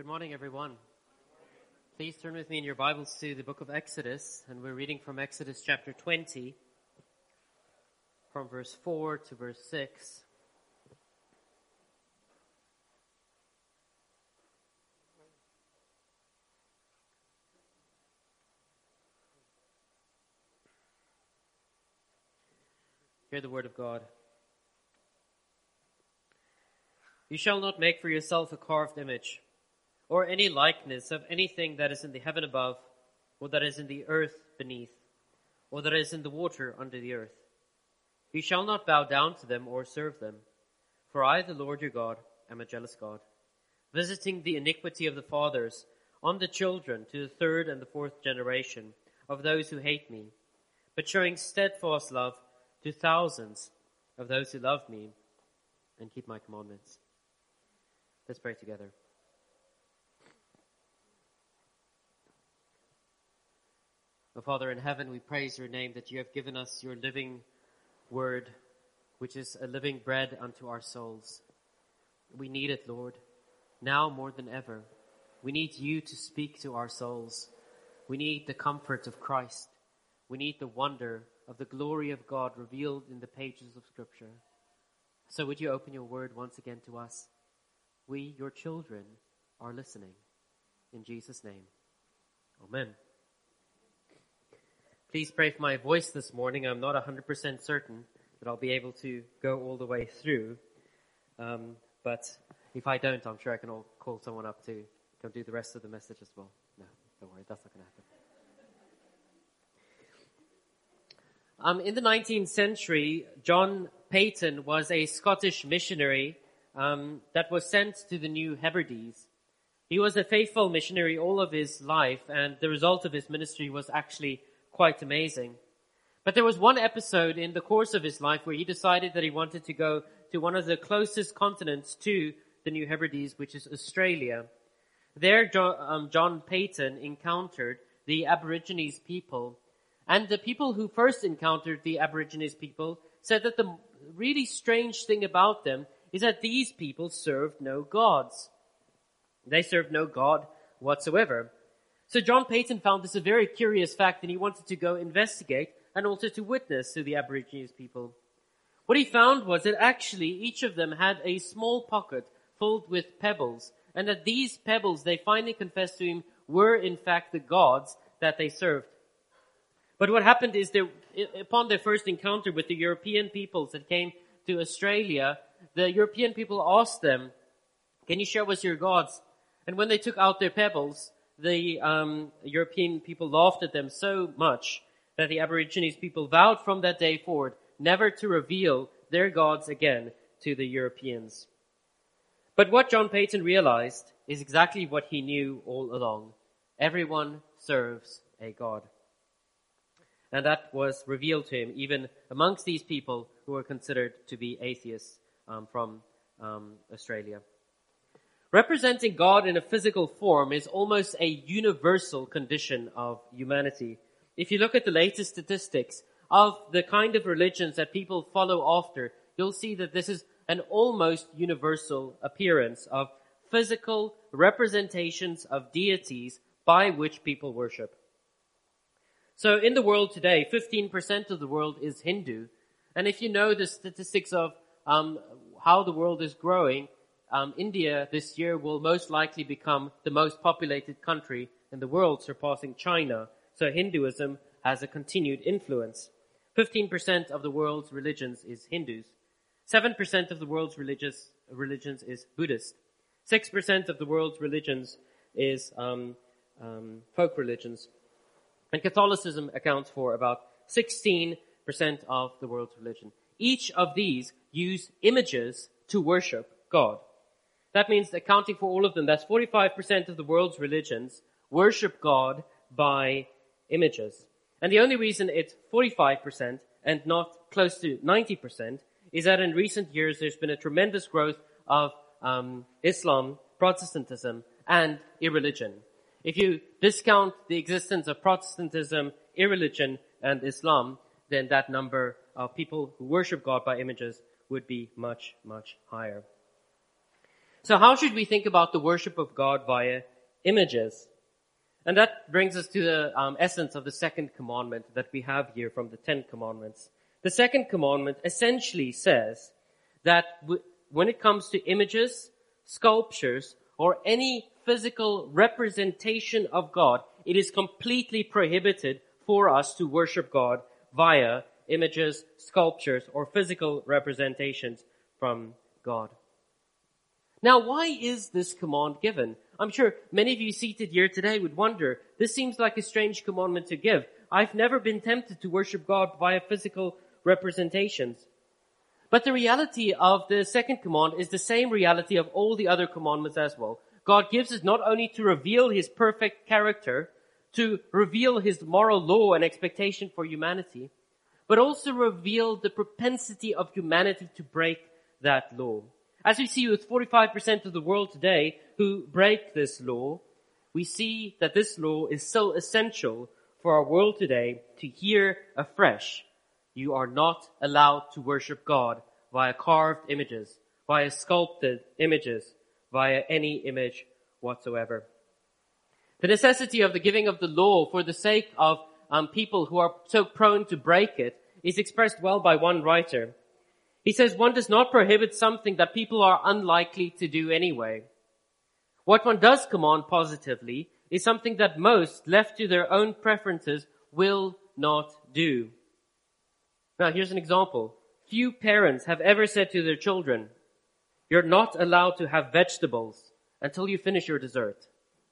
Good morning, everyone. Please turn with me in your Bibles to the book of Exodus, and we're reading from Exodus chapter 20, from verse 4 to verse 6. Hear the word of God. You shall not make for yourself a carved image, or any likeness of anything that is in the heaven above, or that is in the earth beneath, or that is in the water under the earth. You shall not bow down to them or serve them. For I, the Lord your God, am a jealous God, visiting the iniquity of the fathers on the children to the third and the fourth generation of those who hate me, but showing steadfast love to thousands of those who love me and keep my commandments. Let's pray together. O Father in heaven, we praise your name that you have given us your living word, which is a living bread unto our souls. We need it, Lord, now more than ever. We need you to speak to our souls. We need the comfort of Christ. We need the wonder of the glory of God revealed in the pages of Scripture. So would you open your word once again to us? We, your children, are listening. In Jesus' name, amen. Please pray for my voice this morning. I'm not 100% certain that I'll be able to go all the way through. But if I don't, I'm sure I can call someone up to go do the rest of the message as well. No, don't worry, that's not going to happen. In the 19th century, John Paton was a Scottish missionary that was sent to the New Hebrides. He was a faithful missionary all of his life, and the result of his ministry was actually quite amazing. But there was one episode in the course of his life where he decided that he wanted to go to one of the closest continents to the New Hebrides, which is Australia. There, John Paton encountered the Aborigines people. And the people who first encountered the Aborigines people said that the really strange thing about them is that these people served no gods. They served no God whatsoever. So John Paton found this a very curious fact, and he wanted to go investigate and also to witness to the Aborigines people. What he found was that actually each of them had a small pocket filled with pebbles, and that these pebbles, they finally confessed to him, were in fact the gods that they served. But what happened is upon their first encounter with the European peoples that came to Australia, the European people asked them, "Can you show us your gods?" And when they took out their pebbles, the European people laughed at them so much that the Aborigines people vowed from that day forward never to reveal their gods again to the Europeans. But what John Paton realized is exactly what he knew all along. Everyone serves a God. And that was revealed to him even amongst these people who were considered to be atheists from Australia. Representing God in a physical form is almost a universal condition of humanity. If you look at the latest statistics of the kind of religions that people follow after, you'll see that this is an almost universal appearance of physical representations of deities by which people worship. So in the world today, 15% of the world is Hindu. And if you know the statistics of how the world is growing, India this year will most likely become the most populated country in the world, surpassing China. So Hinduism has a continued influence. 15% of the world's religions is Hindus. 7% of the world's religions is Buddhist. 6% of the world's religions is folk religions. And Catholicism accounts for about 16% of the world's religion. Each of these use images to worship God. That means accounting for all of them, that's 45% of the world's religions worship God by images. And the only reason it's 45% and not close to 90% is that in recent years there's been a tremendous growth of Islam, Protestantism, and irreligion. If you discount the existence of Protestantism, irreligion, and Islam, then that number of people who worship God by images would be much, much higher. So how should we think about the worship of God via images? And that brings us to the essence of the second commandment that we have here from the 10 commandments. The second commandment essentially says that when it comes to images, sculptures, or any physical representation of God, it is completely prohibited for us to worship God via images, sculptures, or physical representations from God. Now, why is this command given? I'm sure many of you seated here today would wonder, this seems like a strange commandment to give. I've never been tempted to worship God via physical representations. But the reality of the second command is the same reality of all the other commandments as well. God gives us not only to reveal His perfect character, to reveal His moral law and expectation for humanity, but also reveal the propensity of humanity to break that law. As we see with 45% of the world today who break this law, we see that this law is so essential for our world today to hear afresh. You are not allowed to worship God via carved images, via sculpted images, via any image whatsoever. The necessity of the giving of the law for the sake of people who are so prone to break it is expressed well by one writer. He says one does not prohibit something that people are unlikely to do anyway. What one does command positively is something that most, left to their own preferences, will not do. Now, here's an example. Few parents have ever said to their children, "You're not allowed to have vegetables until you finish your dessert."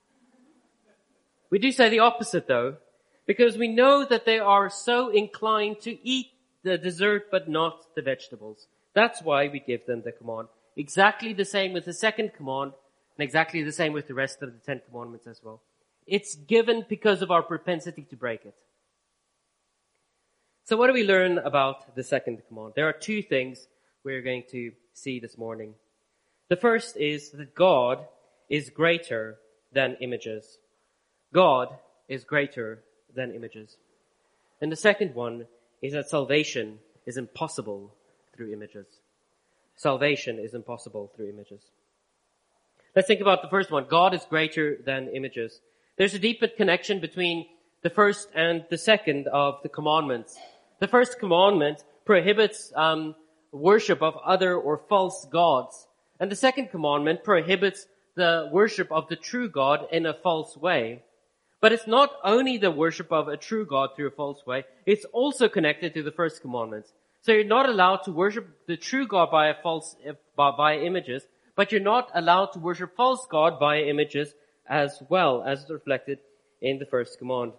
We do say the opposite, though, because we know that they are so inclined to eat the dessert but not the vegetables. That's why we give them the command. Exactly the same with the second command, and exactly the same with the rest of the 10 commandments as well. It's given because of our propensity to break it. So what do we learn about the second command? There are two things we're going to see this morning. The first is that God is greater than images. God is greater than images. And the second one is that salvation is impossible through images. Salvation is impossible through images. Let's think about the first one. God is greater than images. There's a deeper connection between the first and the second of the commandments. The first commandment prohibits worship of other or false gods. And the second commandment prohibits the worship of the true God in a false way. But it's not only the worship of a true God through a false way, it's also connected to the first commandment. So you're not allowed to worship the true God by images, but you're not allowed to worship false God by images as well, as reflected in the first command.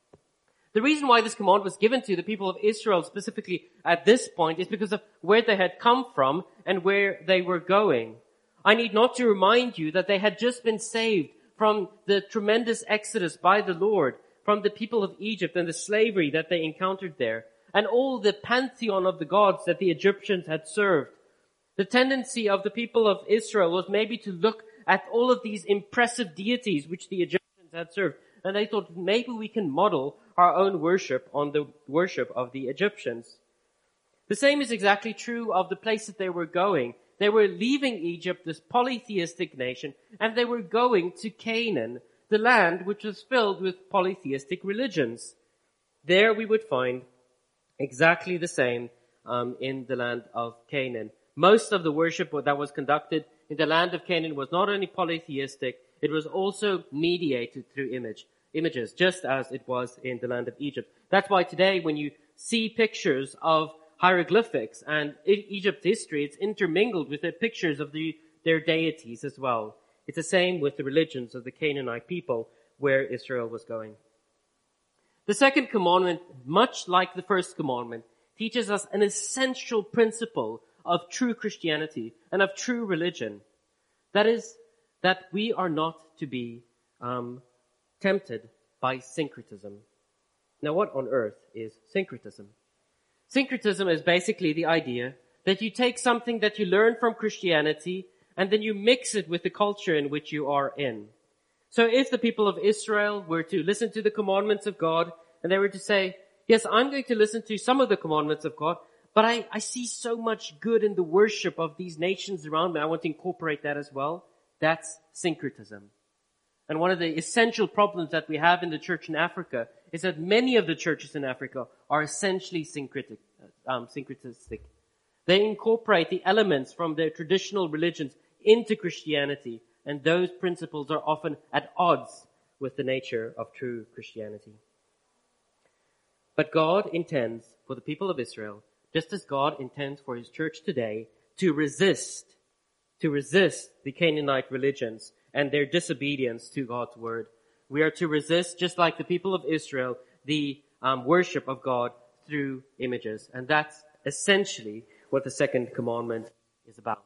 The reason why this command was given to the people of Israel specifically at this point is because of where they had come from and where they were going. I need not to remind you that they had just been saved from the tremendous exodus by the Lord, from the people of Egypt and the slavery that they encountered there, and all the pantheon of the gods that the Egyptians had served. The tendency of the people of Israel was maybe to look at all of these impressive deities which the Egyptians had served, and they thought maybe we can model our own worship on the worship of the Egyptians. The same is exactly true of the place that they were going. They were leaving Egypt, this polytheistic nation, and they were going to Canaan, the land which was filled with polytheistic religions. There we would find exactly the same in the land of Canaan. Most of the worship that was conducted in the land of Canaan was not only polytheistic, it was also mediated through images, just as it was in the land of Egypt. That's why today when you see pictures of hieroglyphics and Egypt history, it's intermingled with the pictures of their deities as well. It's the same with the religions of the Canaanite people where Israel was going. The second commandment, much like the first commandment, teaches us an essential principle of true Christianity and of true religion. That is, that we are not to be tempted by syncretism. Now, what on earth is syncretism? Syncretism is basically the idea that you take something that you learn from Christianity and then you mix it with the culture in which you are in. So if the people of Israel were to listen to the commandments of God and they were to say, yes, I'm going to listen to some of the commandments of God, but I see so much good in the worship of these nations around me. I want to incorporate that as well. That's syncretism. And one of the essential problems that we have in the church in Africa is that many of the churches in Africa are essentially syncretistic. They incorporate the elements from their traditional religions into Christianity, and those principles are often at odds with the nature of true Christianity. But God intends for the people of Israel, just as God intends for His church today, to resist the Canaanite religions and their disobedience to God's word. We are to resist, just like the people of Israel, the worship of God through images. And that's essentially what the second commandment is about.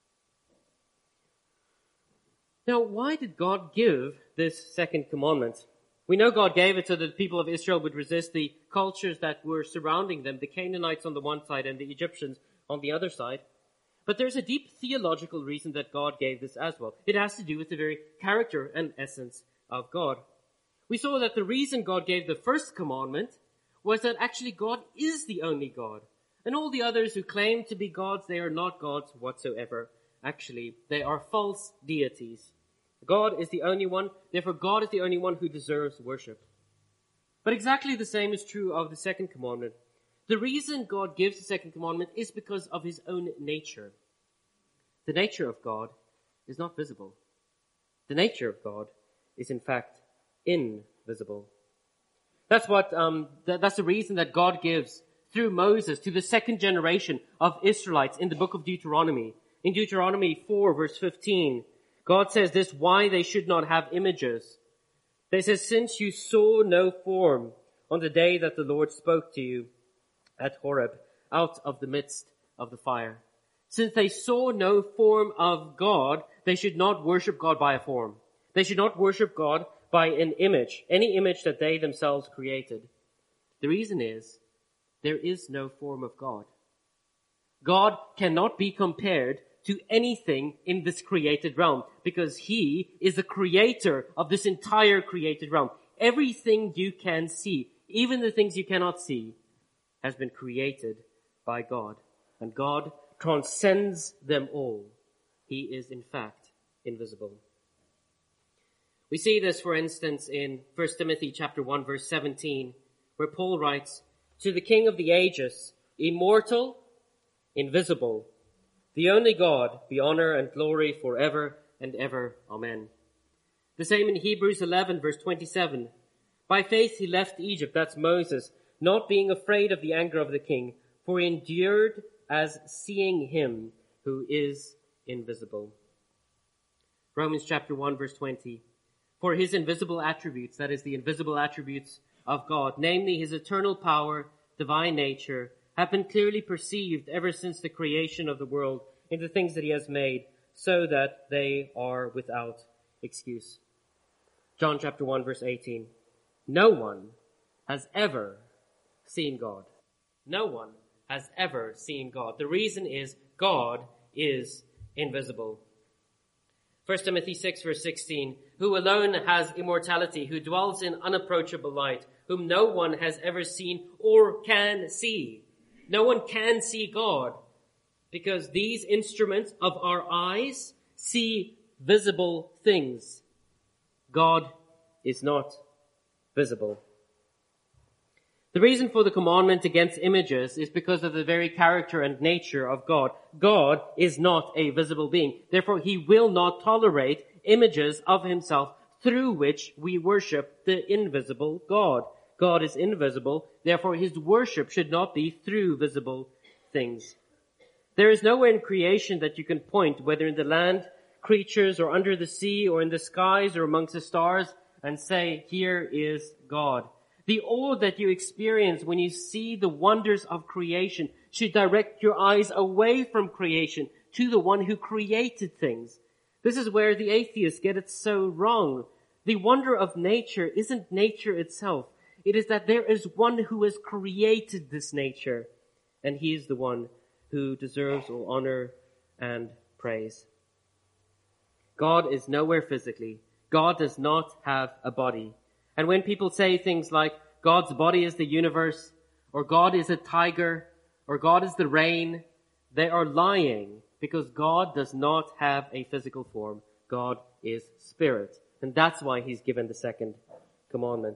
Now, why did God give this second commandment? We know God gave it so that the people of Israel would resist the cultures that were surrounding them, the Canaanites on the one side and the Egyptians on the other side. But there's a deep theological reason that God gave this as well. It has to do with the very character and essence of God. We saw that the reason God gave the first commandment was that actually God is the only God. And all the others who claim to be gods, they are not gods whatsoever. Actually, they are false deities. God is the only one, therefore God is the only one who deserves worship. But exactly the same is true of the second commandment. The reason God gives the second commandment is because of His own nature. The nature of God is not visible. The nature of God is in fact invisible. That's the reason that God gives through Moses to the second generation of Israelites in the book of Deuteronomy. In Deuteronomy 4 verse 15, God says this, why they should not have images. They says, since you saw no form on the day that the Lord spoke to you at Horeb, out of the midst of the fire. Since they saw no form of God, they should not worship God by a form. They should not worship God by an image, any image that they themselves created. The reason is, there is no form of God. God cannot be compared to anything in this created realm because He is the creator of this entire created realm. Everything you can see, even the things you cannot see, has been created by God. And God transcends them all. He is in fact invisible. We see this, for instance, in 1 Timothy chapter 1 verse 17, where Paul writes, to the King of the ages, immortal, invisible, the only God, be honor and glory forever and ever. Amen. The same in Hebrews 11 verse 27. By faith he left Egypt, that's Moses, not being afraid of the anger of the king, for he endured as seeing Him who is invisible. Romans chapter 1 verse 20. For His invisible attributes, that is the invisible attributes of God, namely His eternal power, divine nature, have been clearly perceived ever since the creation of the world in the things that He has made, so that they are without excuse. John chapter 1 verse 18. No one has ever seen God. No one has ever seen God. The reason is God is invisible. 1 Timothy 6 verse 16, who alone has immortality, who dwells in unapproachable light, whom no one has ever seen or can see. No one can see God because these instruments of our eyes see visible things. God is not visible. The reason for the commandment against images is because of the very character and nature of God. God is not a visible being. Therefore, He will not tolerate images of Himself through which we worship the invisible God. God is invisible. Therefore, His worship should not be through visible things. There is nowhere in creation that you can point, whether in the land, creatures, or under the sea, or in the skies, or amongst the stars, and say, here is God. The awe that you experience when you see the wonders of creation should direct your eyes away from creation to the one who created things. This is where the atheists get it so wrong. The wonder of nature isn't nature itself. It is that there is one who has created this nature, and He is the one who deserves all honor and praise. God is nowhere physically. God does not have a body. And when people say things like, God's body is the universe, or God is a tiger, or God is the rain, they are lying, because God does not have a physical form. God is spirit. And that's why he's given the second commandment.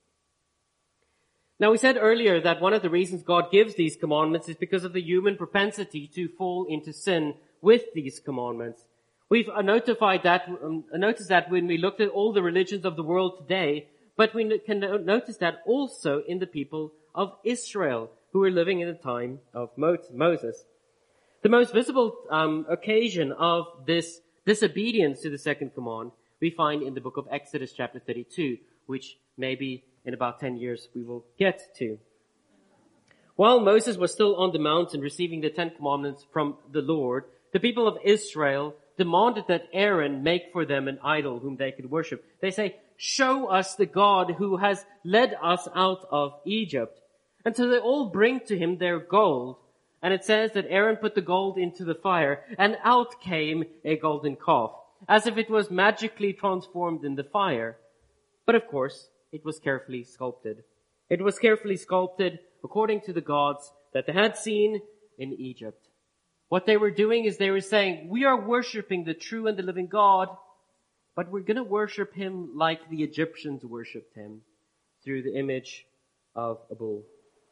Now, we said earlier that one of the reasons God gives these commandments is because of the human propensity to fall into sin with these commandments. We've noticed that when we looked at all the religions of the world today, but we can notice that also in the people of Israel who were living in the time of Moses. The most visible occasion of this disobedience to the second command we find in the book of Exodus chapter 32, which maybe in about 10 years we will get to. While Moses was still on the mountain receiving the 10 commandments from the Lord, the people of Israel demanded that Aaron make for them an idol whom they could worship. They say, "Show us the God who has led us out of Egypt." And so they all bring to him their gold. And it says that Aaron put the gold into the fire, and out came a golden calf, as if it was magically transformed in the fire. But of course, it was carefully sculpted. It was carefully sculpted according to the gods that they had seen in Egypt. What they were doing is they were saying, "We are worshiping the true and the living God, but we're going to worship him like the Egyptians worshipped him, through the image of a bull."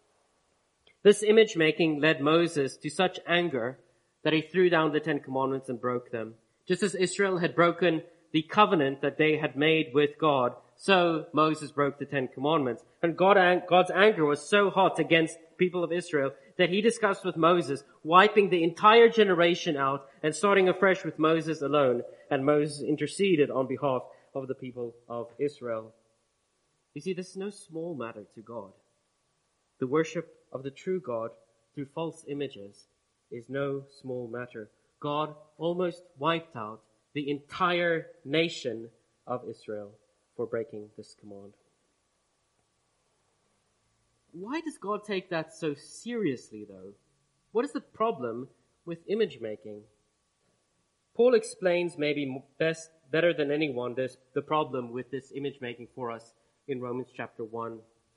This image making led Moses to such anger that he threw down the 10 commandments and broke them. Just as Israel had broken the covenant that they had made with God, so Moses broke the 10 commandments. And God's anger was so hot against the people of Israel that he discussed with Moses wiping the entire generation out and starting afresh with Moses alone. And Moses interceded on behalf of the people of Israel. You see, this is no small matter to God. The worship of the true God through false images is no small matter. God almost wiped out the entire nation of Israel for breaking this command. Why does God take that so seriously, though? What is the problem with image making? Paul explains maybe better than anyone the problem with this image making for us in Romans chapter 1.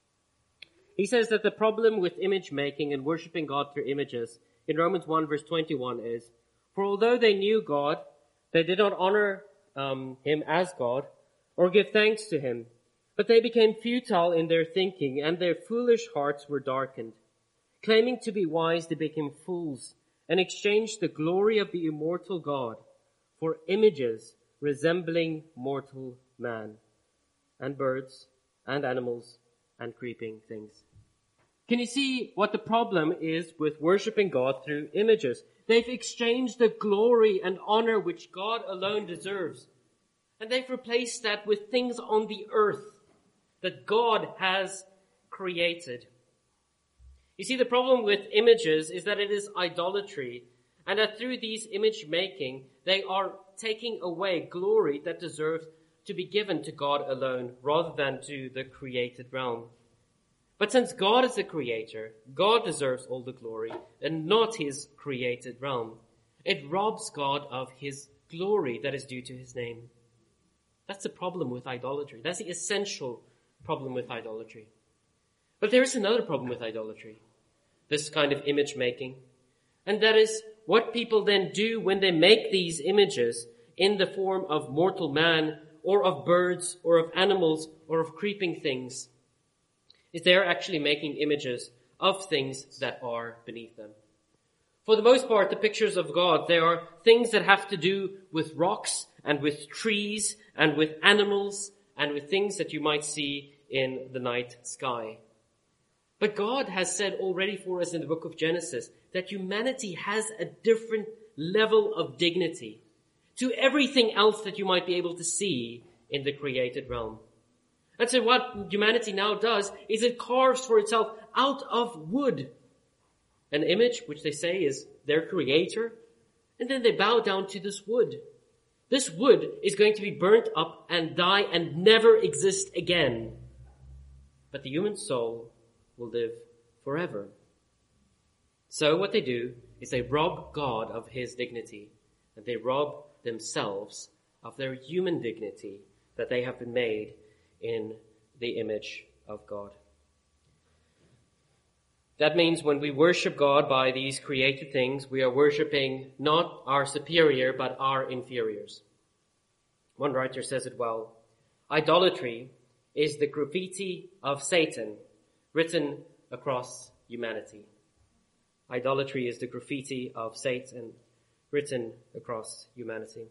He says that the problem with image making and worshiping God through images in Romans 1 verse 21 is, "For although they knew God, they did not honor him as God or give thanks to him. But they became futile in their thinking, and their foolish hearts were darkened. Claiming to be wise, they became fools and exchanged the glory of the immortal God for images resembling mortal man and birds and animals and creeping things." Can you see what the problem is with worshiping God through images? They've exchanged the glory and honor which God alone deserves. And they've replaced that with things on the earth that God has created. You see, the problem with images is that it is idolatry, and that through these image making, they are taking away glory that deserves to be given to God alone rather than to the created realm. But since God is the creator, God deserves all the glory and not his created realm. It robs God of his glory that is due to his name. That's the problem with idolatry. That's the essential problem with idolatry. But there is another problem with idolatry, this kind of image making. And that is what people then do when they make these images in the form of mortal man or of birds or of animals or of creeping things, is they're actually making images of things that are beneath them. For the most part, the pictures of God, they are things that have to do with rocks and with trees and with animals and with things that you might see in the night sky. But God has said already for us in the book of Genesis that humanity has a different level of dignity to everything else that you might be able to see in the created realm. And so what humanity now does is it carves for itself out of wood an image which they say is their creator, and then they bow down to this wood. This wood is going to be burnt up and die and never exist again. But the human soul will live forever. So what they do is they rob God of his dignity, and they rob themselves of their human dignity that they have been made in the image of God. That means when we worship God by these created things, we are worshiping not our superior, but our inferiors. One writer says it well. Idolatry is the graffiti of Satan written across humanity. Idolatry is the graffiti of Satan written across humanity.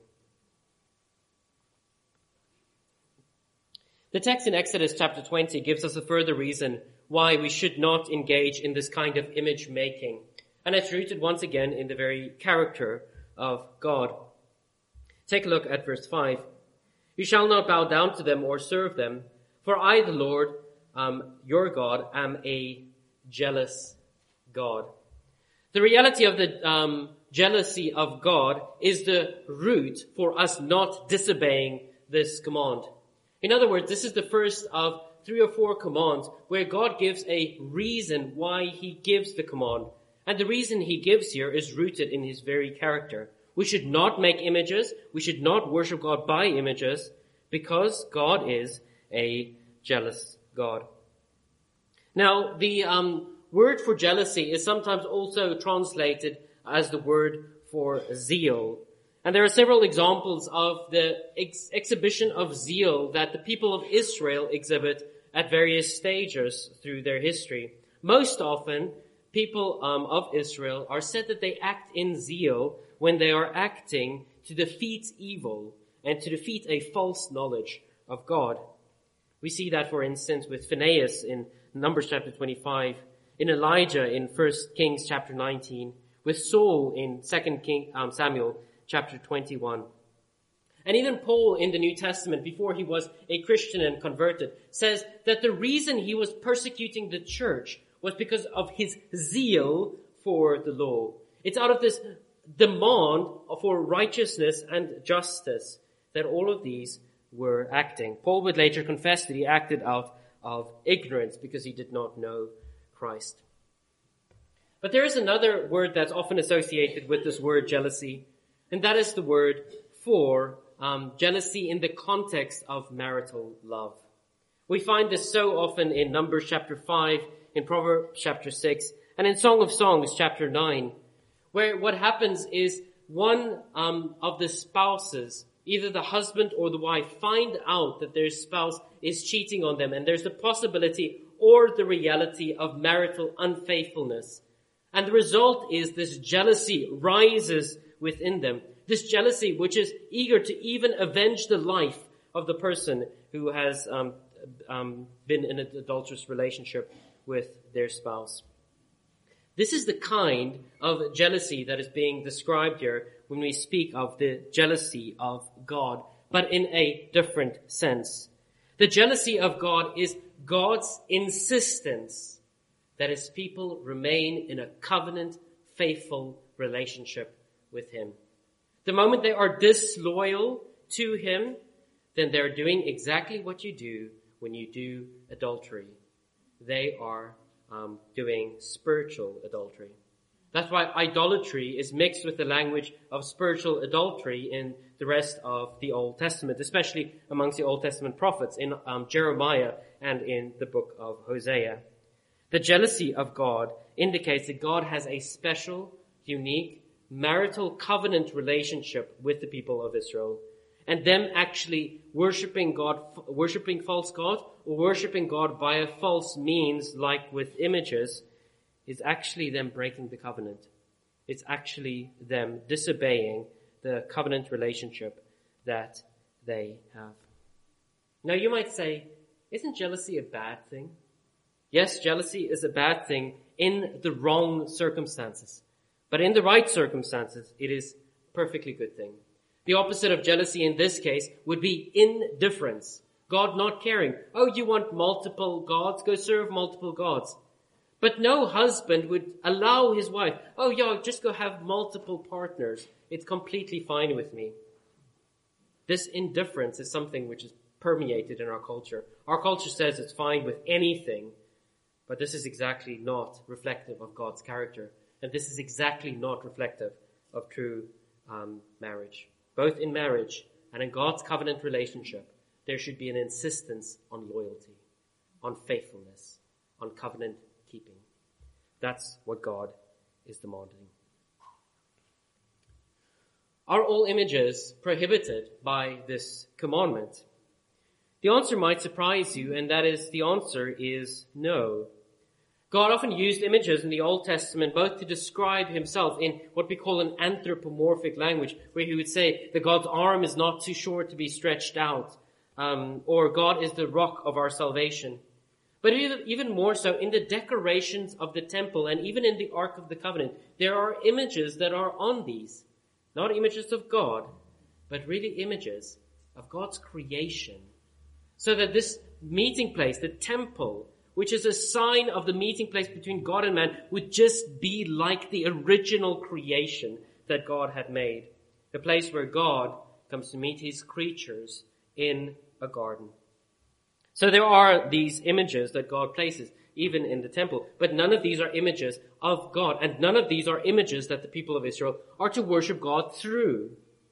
The text in Exodus chapter 20 gives us a further reason why we should not engage in this kind of image making. And it's rooted once again in the very character of God. Take a look at verse 5. You shall not bow down to them or serve them, for I, the Lord, your God, am a jealous God. The reality of the jealousy of God is the root for us not disobeying this command. In other words, this is the first of 3 or 4 commands where God gives a reason why he gives the command. And the reason he gives here is rooted in his very character. We should not make images. We should not worship God by images because God is a jealous God. Now, the word for jealousy is sometimes also translated as the word for zeal. And there are several examples of the exhibition of zeal that the people of Israel exhibit at various stages through their history. Most often, people of Israel are said that they act in zeal when they are acting to defeat evil and to defeat a false knowledge of God. We see that, for instance, with Phinehas in Numbers chapter 25, in Elijah in 1 Kings chapter 19, with Saul in 2 Samuel chapter 21. And even Paul in the New Testament, before he was a Christian and converted, says that the reason he was persecuting the church was because of his zeal for the law. It's out of this demand for righteousness and justice that all of these were acting. Paul would later confess that he acted out of ignorance because he did not know Christ. But there is another word that's often associated with this word jealousy, and that is the word for jealousy in the context of marital love. We find this so often in Numbers chapter 5, in Proverbs chapter 6, and in Song of Songs chapter 9, where what happens is one of the spouses, either the husband or the wife, find out that their spouse is cheating on them, and there's the possibility or the reality of marital unfaithfulness. And the result is this jealousy rises within them. This jealousy which is eager to even avenge the life of the person who has been in an adulterous relationship with their spouse. This is the kind of jealousy that is being described here when we speak of the jealousy of God, but in a different sense. The jealousy of God is God's insistence that his people remain in a covenant, faithful relationship with him. The moment they are disloyal to him, then they're doing exactly what you do when you do adultery. They are doing spiritual adultery. That's why idolatry is mixed with the language of spiritual adultery in the rest of the Old Testament, especially amongst the Old Testament prophets in Jeremiah and in the book of Hosea. The jealousy of God indicates that God has a special, unique, marital covenant relationship with the people of Israel. And them actually worshipping false God, or worshipping God by a false means, like with images, is actually them breaking the covenant. It's actually them disobeying the covenant relationship that they have. Now you might say, isn't jealousy a bad thing? Yes, jealousy is a bad thing in the wrong circumstances. But in the right circumstances, it is a perfectly good thing. The opposite of jealousy in this case would be indifference. God not caring. Oh, you want multiple gods? Go serve multiple gods. But no husband would allow his wife, oh yeah, just go have multiple partners. It's completely fine with me. This indifference is something which is permeated in our culture. Our culture says it's fine with anything, but this is exactly not reflective of God's character. And this is exactly not reflective of true marriage. Both in marriage and in God's covenant relationship, there should be an insistence on loyalty, on faithfulness, on covenant keeping. That's what God is demanding. Are all images prohibited by this commandment? The answer might surprise you, and that is, the answer is no. God often used images in the Old Testament both to describe himself in what we call an anthropomorphic language, where he would say that God's arm is not too short to be stretched out, or God is the rock of our salvation. But even more so, in the decorations of the temple and even in the Ark of the Covenant, there are images that are on these. Not images of God, but really images of God's creation. So that this meeting place, the temple, which is a sign of the meeting place between God and man, would just be like the original creation that God had made. The place where God comes to meet his creatures in a garden. So there are these images that God places, even in the temple. But none of these are images of God. And none of these are images that the people of Israel are to worship God through.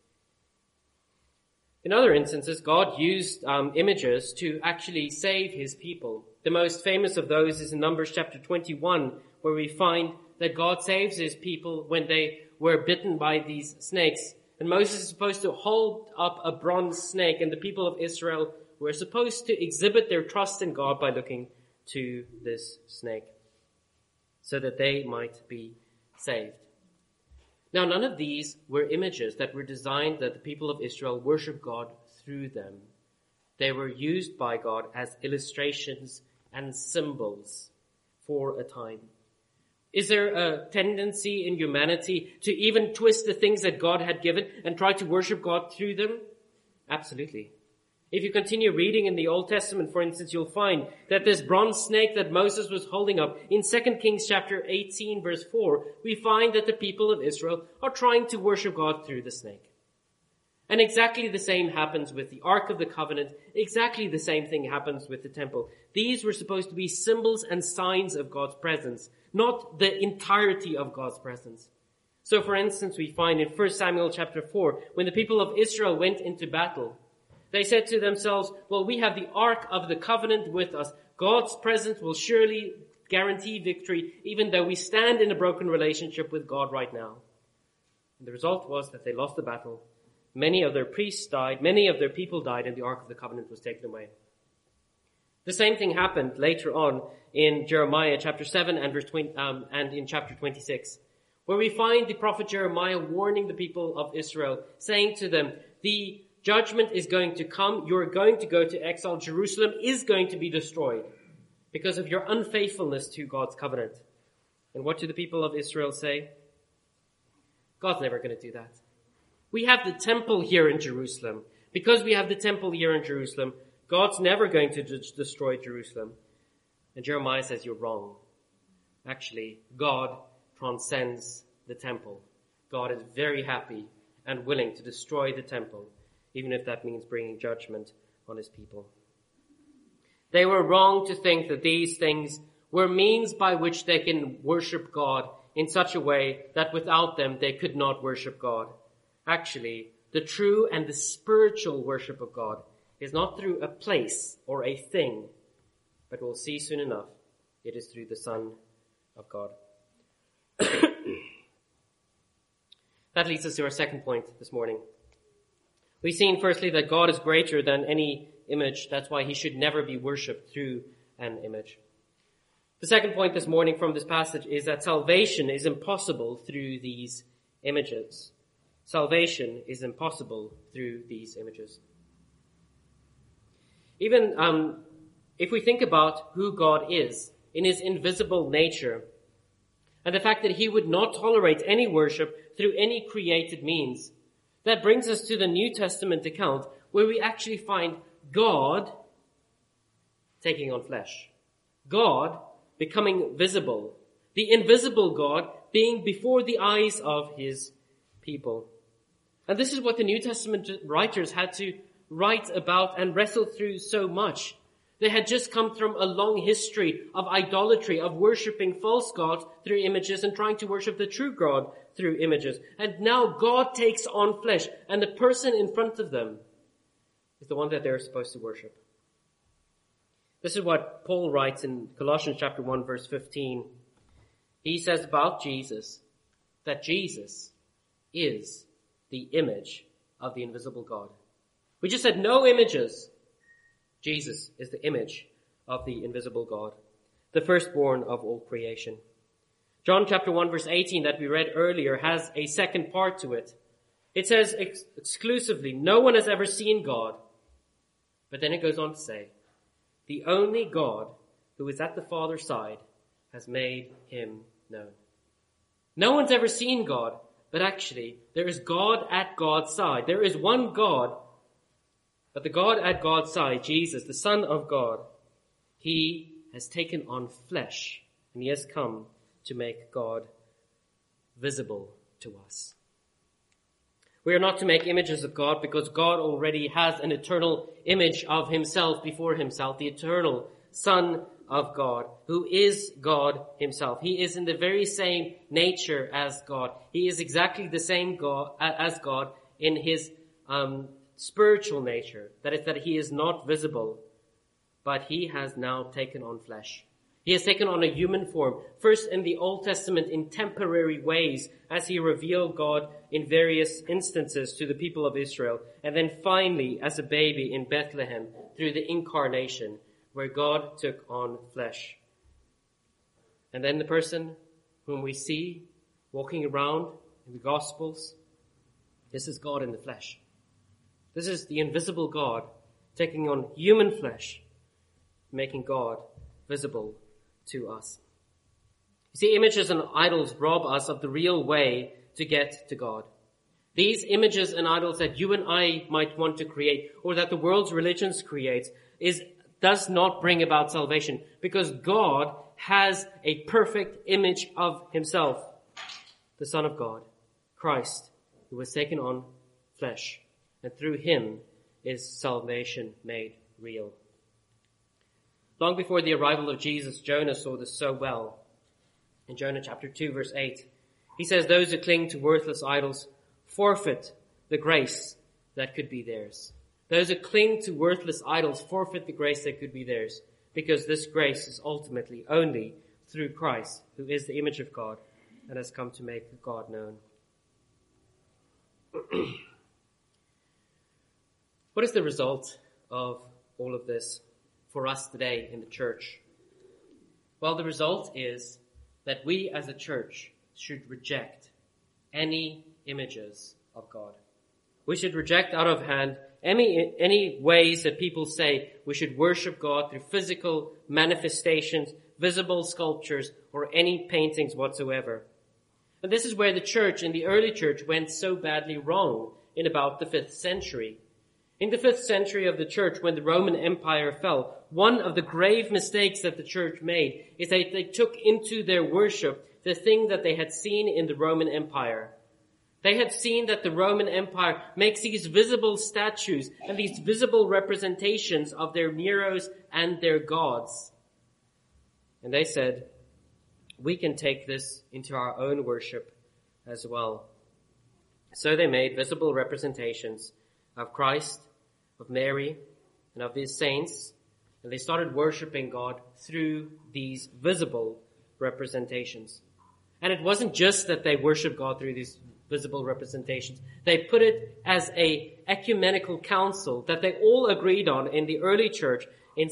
In other instances, God used images to actually save his people. The most famous of those is in Numbers chapter 21, where we find that God saves his people when they were bitten by these snakes. And Moses is supposed to hold up a bronze snake, and the people of Israel were supposed to exhibit their trust in God by looking to this snake, so that they might be saved. Now, none of these were images that were designed that the people of Israel worship God through them. They were used by God as illustrations and symbols for a time. Is there a tendency in humanity to even twist the things that God had given and try to worship God through them? Absolutely. If you continue reading in the Old Testament, for instance, you'll find that this bronze snake that Moses was holding up, in 2 Kings chapter 18 verse 4, we find that the people of Israel are trying to worship God through the snake. And exactly the same happens with the Ark of the Covenant. Exactly the same thing happens with the temple. These were supposed to be symbols and signs of God's presence, not the entirety of God's presence. So for instance, we find in 1 Samuel chapter 4, when the people of Israel went into battle, they said to themselves, well, we have the Ark of the Covenant with us. God's presence will surely guarantee victory, even though we stand in a broken relationship with God right now. And the result was that they lost the battle. Many of their priests died, many of their people died, and the Ark of the Covenant was taken away. The same thing happened later on in Jeremiah chapter 7 and verse 20, and in chapter 26, where we find the prophet Jeremiah warning the people of Israel, saying to them, the judgment is going to come. You're going to go to exile. Jerusalem is going to be destroyed because of your unfaithfulness to God's covenant. And what do the people of Israel say? God's never going to do that. We have the temple here in Jerusalem. Because we have the temple here in Jerusalem, God's never going to destroy Jerusalem. And Jeremiah says, you're wrong. Actually, God transcends the temple. God is very happy and willing to destroy the temple, even if that means bringing judgment on his people. They were wrong to think that these things were means by which they can worship God in such a way that without them they could not worship God. Actually, the true and the spiritual worship of God is not through a place or a thing, but we'll see soon enough, it is through the Son of God. That leads us to our second point this morning. We've seen firstly that God is greater than any image. That's why he should never be worshipped through an image. The second point this morning from this passage is that salvation is impossible through these images. Salvation is impossible through these images. Even if we think about who God is in his invisible nature, and the fact that he would not tolerate any worship through any created means, that brings us to the New Testament account where we actually find God taking on flesh. God becoming visible. The invisible God being before the eyes of his people. And this is what the New Testament writers had to write about and wrestle through so much. They had just come from a long history of idolatry, of worshipping false gods through images and trying to worship the true God through images. And now God takes on flesh, and the person in front of them is the one that they're supposed to worship. This is what Paul writes in Colossians chapter 1 verse 15. he says about Jesus that Jesus is the image of the invisible God. We just said no images. Jesus is the image of the invisible God, the firstborn of all creation. John chapter 1 verse 18 that we read earlier has a second part to it. It says exclusively, no one has ever seen God. But then it goes on to say, the only God who is at the Father's side has made him known. No one's ever seen God, but actually there is God at God's side. There is one God, but the God at God's side, Jesus, the Son of God, he has taken on flesh and he has come to make God visible to us. We are not to make images of God because God already has an eternal image of himself before himself, the eternal Son of God, who is God himself. He is in the very same nature as God. He is exactly the same God as God in his spiritual nature. That is, that he is not visible, but he has now taken on flesh. He has taken on a human form, first in the Old Testament in temporary ways as he revealed God in various instances to the people of Israel, and then finally as a baby in Bethlehem through the incarnation where God took on flesh. And then the person whom we see walking around in the Gospels, this is God in the flesh. This is the invisible God taking on human flesh, making God visible to us. You see, images and idols rob us of the real way to get to God. These images and idols that you and I might want to create, or that the world's religions create, does not bring about salvation, because God has a perfect image of himself, the Son of God, Christ, who was taken on flesh, and through him is salvation made real. Long before the arrival of Jesus, Jonah saw this so well. In Jonah chapter 2 verse 8, he says, those who cling to worthless idols forfeit the grace that could be theirs. Those who cling to worthless idols forfeit the grace that could be theirs, because this grace is ultimately only through Christ, who is the image of God and has come to make God known. What is the result of all of this for us today in the church? Well, the result is that we as a church should reject any images of God. We should reject out of hand any ways that people say we should worship God through physical manifestations, visible sculptures, or any paintings whatsoever. And this is where the church, in the early church, went so badly wrong in about the 5th century. In the 5th century of the church, when the Roman Empire fell, one of the grave mistakes that the church made is that they took into their worship the thing that they had seen in the Roman Empire. They had seen that the Roman Empire makes these visible statues and these visible representations of their Neros and their gods. And they said, we can take this into our own worship as well. So they made visible representations of Christ, of Mary, and of these saints, and they started worshiping God through these visible representations. And it wasn't just that they worshiped God through these visible representations. They put it as a ecumenical council that they all agreed on in the early church in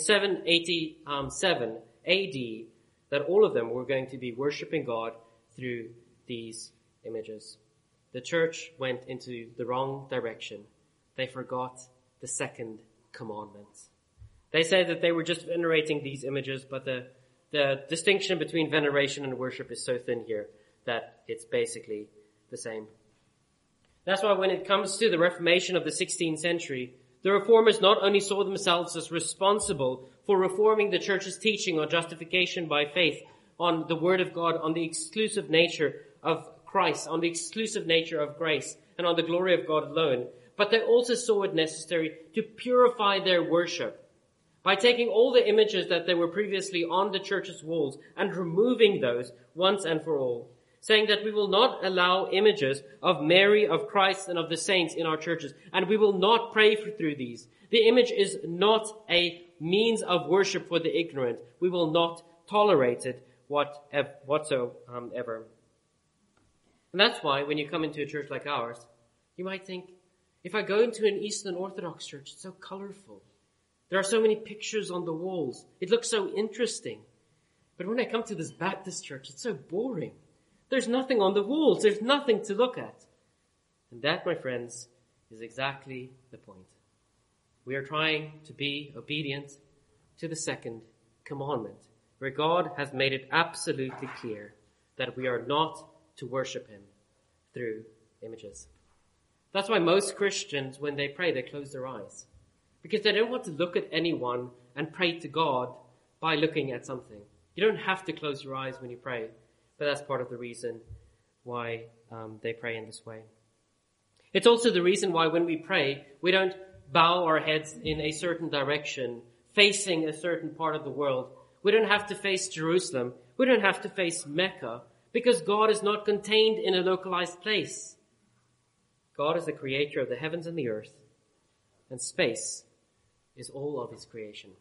787 AD, that all of them were going to be worshiping God through these images. The church went into the wrong direction. They forgot the second commandment. They said that they were just venerating these images, but the distinction between veneration and worship is so thin here that it's basically the same. That's why when it comes to the Reformation of the 16th century, the Reformers not only saw themselves as responsible for reforming the church's teaching on justification by faith, on the Word of God, on the exclusive nature of Christ, on the exclusive nature of grace, and on the glory of God alone, but they also saw it necessary to purify their worship by taking all the images that they were previously on the church's walls and removing those once and for all, saying that we will not allow images of Mary, of Christ, and of the saints in our churches, and we will not pray through these. The image is not a means of worship for the ignorant. We will not tolerate it. whatsoever. And that's why when you come into a church like ours, you might think, if I go into an Eastern Orthodox church, it's so colorful. There are so many pictures on the walls. It looks so interesting. But when I come to this Baptist church, it's so boring. There's nothing on the walls. There's nothing to look at. And that, my friends, is exactly the point. We are trying to be obedient to the second commandment, where God has made it absolutely clear that we are not to worship him through images. That's why most Christians, when they pray, they close their eyes, because they don't want to look at anyone and pray to God by looking at something. You don't have to close your eyes when you pray, but that's part of the reason why they pray in this way. It's also the reason why when we pray, we don't bow our heads in a certain direction, facing a certain part of the world. We don't have to face Jerusalem. We don't have to face Mecca, because God is not contained in a localized place. God is the creator of the heavens and the earth, and space is all of his creation.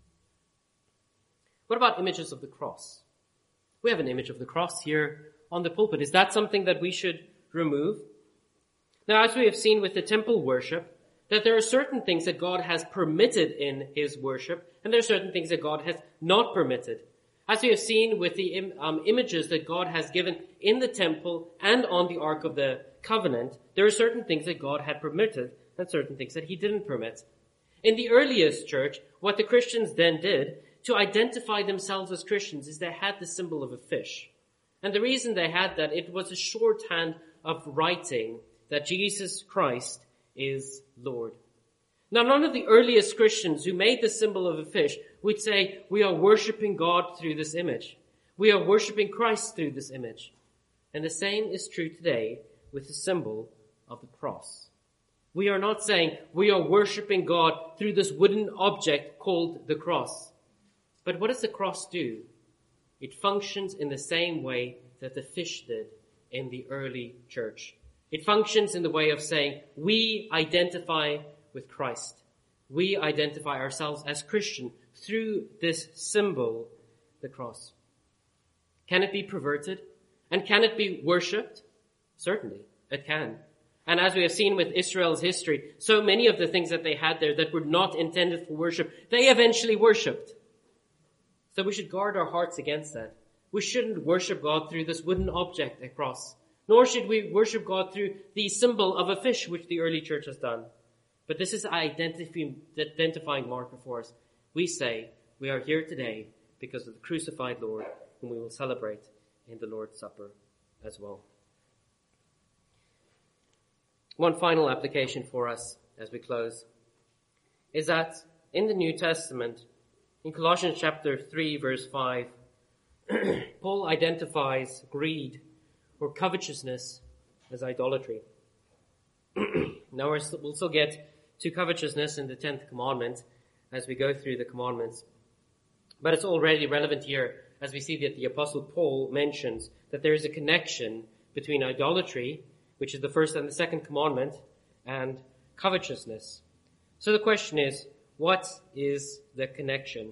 What about images of the cross? We have an image of the cross here on the pulpit. Is that something that we should remove? Now, as we have seen with the temple worship, that there are certain things that God has permitted in his worship, and there are certain things that God has not permitted. As we have seen with the images that God has given in the temple and on the Ark of the Covenant, there are certain things that God had permitted and certain things that he didn't permit. In the earliest church, what the Christians then did to identify themselves as Christians is they had the symbol of a fish. And the reason they had that, it was a shorthand of writing that Jesus Christ is Lord. Now, none of the earliest Christians who made the symbol of a fish would say, we are worshiping God through this image. We are worshiping Christ through this image. And the same is true today with the symbol of the cross. We are not saying we are worshiping God through this wooden object called the cross. But what does the cross do? It functions in the same way that the fish did in the early church. It functions in the way of saying we identify with Christ. We identify ourselves as Christian through this symbol, the cross. Can it be perverted? And can it be worshipped? Certainly, it can. And as we have seen with Israel's history, so many of the things that they had there that were not intended for worship, they eventually worshipped. So we should guard our hearts against that. We shouldn't worship God through this wooden object, a cross. Nor should we worship God through the symbol of a fish, which the early church has done. But this is an identifying marker for us. We say we are here today because of the crucified Lord, whom we will celebrate in the Lord's Supper as well. One final application for us as we close is that in the New Testament, in Colossians chapter 3, verse 5, Paul identifies greed or covetousness as idolatry. Now we'll still get to covetousness in the 10th commandment as we go through the commandments. But it's already relevant here as we see that the Apostle Paul mentions that there is a connection between idolatry, which is the first and the second commandment, and covetousness. So the question is, what is the connection?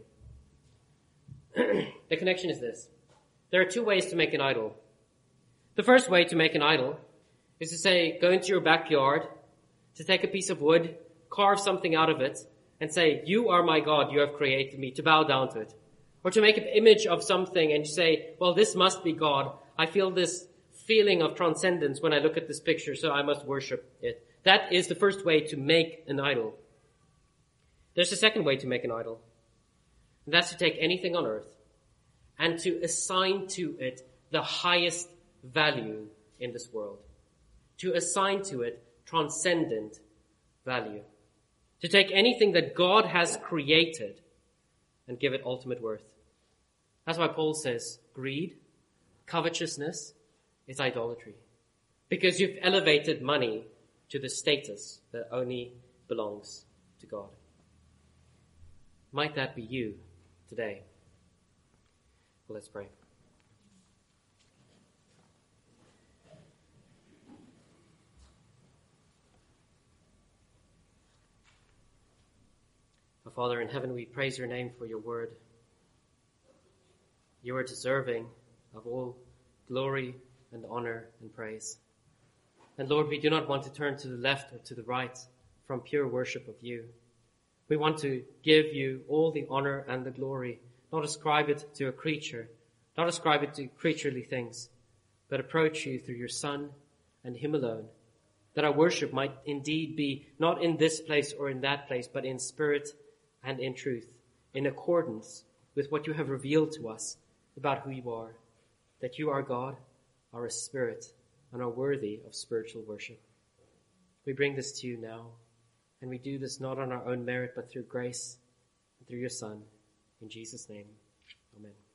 The connection is this. There are two ways to make an idol. The first way to make an idol is to say, go into your backyard, to take a piece of wood, carve something out of it, and say, you are my God, you have created me, to bow down to it. Or to make an image of something and say, well, this must be God. I feel this feeling of transcendence when I look at this picture, so I must worship it. That is the first way to make an idol. There's a second way to make an idol. And that's to take anything on earth and to assign to it the highest value in this world. To assign to it transcendent value. To take anything that God has created and give it ultimate worth. That's why Paul says greed, covetousness is idolatry. Because you've elevated money to the status that only belongs to God. Might that be you today? Well, let's pray. Our Father in heaven, we praise your name for your word. You are deserving of all glory and honor and praise. And Lord, we do not want to turn to the left or to the right from pure worship of you. We want to give you all the honor and the glory, not ascribe it to a creature, not ascribe it to creaturely things, but approach you through your Son and him alone, that our worship might indeed be not in this place or in that place, but in spirit and in truth, in accordance with what you have revealed to us about who you are, that you are God, are a spirit, and are worthy of spiritual worship. We bring this to you now, and we do this not on our own merit, but through grace and through your Son. In Jesus' name, amen.